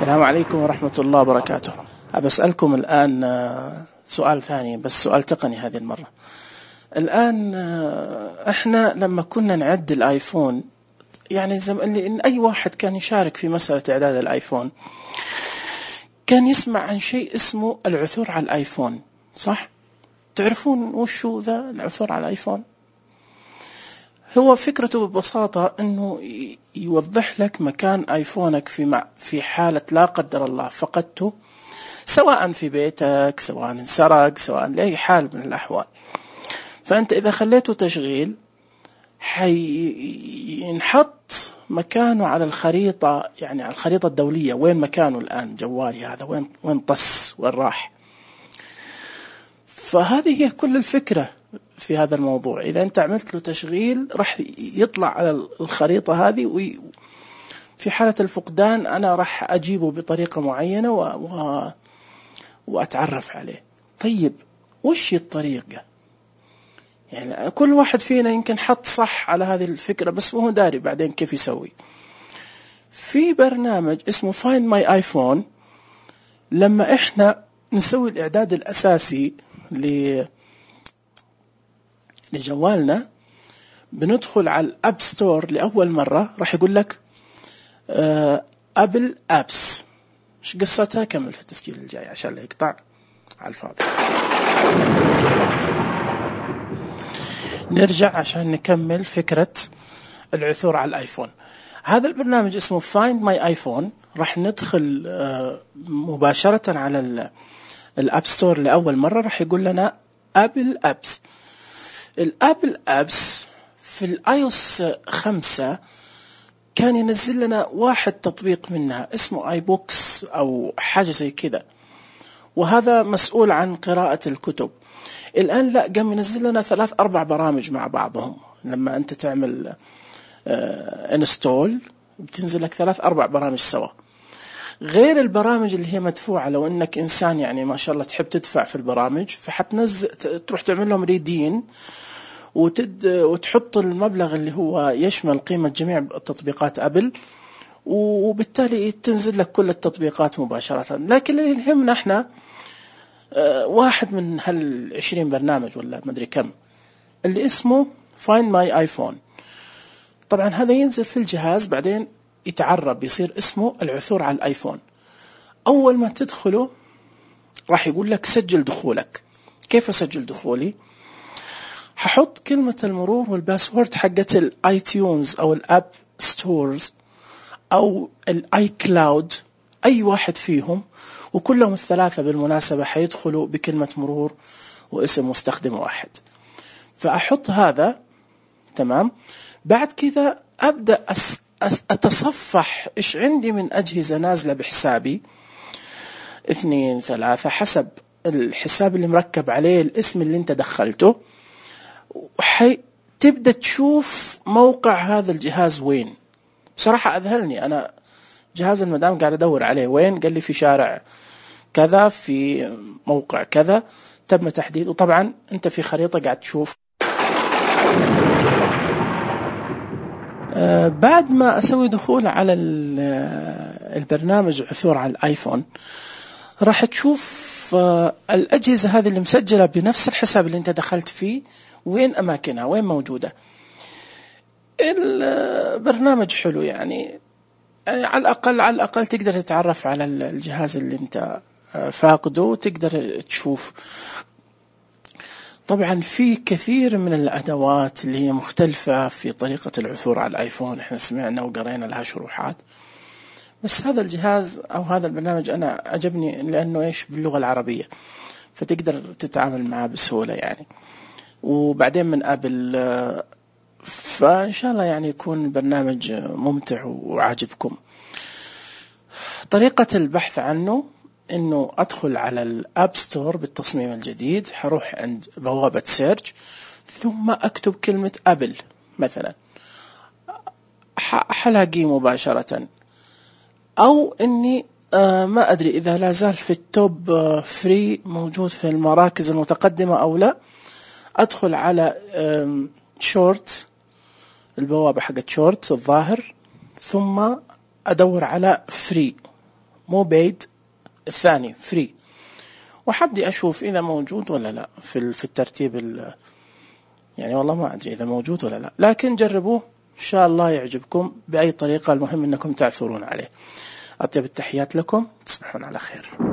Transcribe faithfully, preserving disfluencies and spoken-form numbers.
السلام عليكم ورحمة الله وبركاته. أبى أسألكم الآن سؤال ثاني، بس سؤال تقني هذه المرة. الآن إحنا لما كنا نعد الآيفون، يعني زم اللي إن أي واحد كان يشارك في مسألة إعداد الآيفون كان يسمع عن شيء اسمه العثور على الآيفون، صح؟ تعرفون وشو ذا العثور على الآيفون؟ هو فكرته ببساطة أنه يوضح لك مكان آيفونك في مع في حالة لا قدر الله فقدته، سواء في بيتك، سواء انسرق، سواء لأي حال من الأحوال. فأنت إذا خليته تشغيل حينحط مكانه على الخريطة، يعني على الخريطة الدولية، وين مكانه الآن جوالي هذا، وين وين طس وين راح. فهذه هي كل الفكرة في هذا الموضوع. إذا أنت عملت له تشغيل راح يطلع على الخريطة هذه، وفي حالة الفقدان أنا راح أجيبه بطريقة معينة و... و... وأتعرف عليه. طيب وش الطريقة؟ يعني كل واحد فينا يمكن حط صح على هذه الفكرة، بس مو داري بعدين كيف يسوي. في برنامج اسمه Find My iPhone، لما إحنا نسوي الإعداد الأساسي ل لجوالنا بندخل على الأب ستور لأول مرة، راح يقول لك أبل أبس. إيش قصتها؟ كمل في التسجيل الجاي عشان لا يقطع على الفاضي. نرجع عشان نكمل فكرة العثور على الآيفون. هذا البرنامج اسمه Find My iPhone، راح ندخل مباشرة على الأب ستور لأول مرة، راح يقول لنا أبل أبس. الأبل أبس في الآيوس خمسة كان ينزل لنا واحد تطبيق منها اسمه آي بوكس أو حاجة زي كذا، وهذا مسؤول عن قراءة الكتب. الآن لا، قام ينزل لنا ثلاث أربع برامج مع بعضهم. لما أنت تعمل انستول بتنزل لك ثلاث أربع برامج سوا، غير البرامج اللي هي مدفوعة. لو أنك إنسان يعني ما شاء الله تحب تدفع في البرامج، فحتنزل تروح تعمل لهم ريدين وتد وتحط المبلغ اللي هو يشمل قيمة جميع تطبيقات أبل، وبالتالي تنزل لك كل التطبيقات مباشرة. لكن اللي يهمنا احنا واحد من هالعشرين برنامج ولا مدري كم اللي اسمه Find My iPhone. طبعا هذا ينزل في الجهاز، بعدين يتعرب يصير اسمه العثور على الآيفون. أول ما تدخله راح يقول لك سجل دخولك. كيف أسجل دخولي؟ هحط كلمة المرور والباسورد حقت الاي تيونز أو الأب ستورز أو الاي كلاود، أي واحد فيهم، وكلهم الثلاثة بالمناسبة حيدخلوا بكلمة مرور واسم مستخدم واحد. فأحط هذا تمام. بعد كذا أبدأ أس أتصفح إيش عندي من أجهزة نازلة بحسابي، اثنين ثلاثة حسب الحساب اللي مركب عليه الاسم اللي انت دخلته، وحي تبدأ تشوف موقع هذا الجهاز وين. بصراحة أذهلني أنا، جهاز المدام قاعد أدور عليه وين، قال لي في شارع كذا في موقع كذا تم تحديد. وطبعا انت في خريطة قاعد تشوف. آه بعد ما أسوي دخول على البرنامج عثور على الآيفون، راح تشوف آه الأجهزة هذه اللي مسجلة بنفس الحساب اللي انت دخلت فيه وين أماكنها، وين موجودة. البرنامج حلو يعني، يعني على الأقل على الأقل تقدر تتعرف على الجهاز اللي انت فاقده وتقدر تشوف. طبعا في كثير من الأدوات اللي هي مختلفة في طريقة العثور على الآيفون، احنا سمعنا وقرينا لها شروحات، بس هذا الجهاز أو هذا البرنامج أنا عجبني لأنه إيش باللغة العربية، فتقدر تتعامل معه بسهولة يعني. وبعدين من أبل، فإن شاء الله يعني يكون البرنامج ممتع وعاجبكم. طريقة البحث عنه إنه أدخل على الأب ستور بالتصميم الجديد، حروح عند بوابة سيرش، ثم أكتب كلمة أبل مثلا، حلاقيه مباشرة. أو إني آه ما أدري إذا لا زال في التوب آه فري موجود في المراكز المتقدمة أو لا، أدخل على شورت، البوابة حقت شورت الظاهر، ثم أدور على فري مو بيد، الثاني فري، وحبدي أشوف إذا موجود ولا لا في في الترتيب ال يعني والله ما أدري إذا موجود ولا لا، لكن جربوه إن شاء الله يعجبكم بأي طريقة، المهم أنكم تعثرون عليه. أطيب التحيات لكم، تصبحون على خير.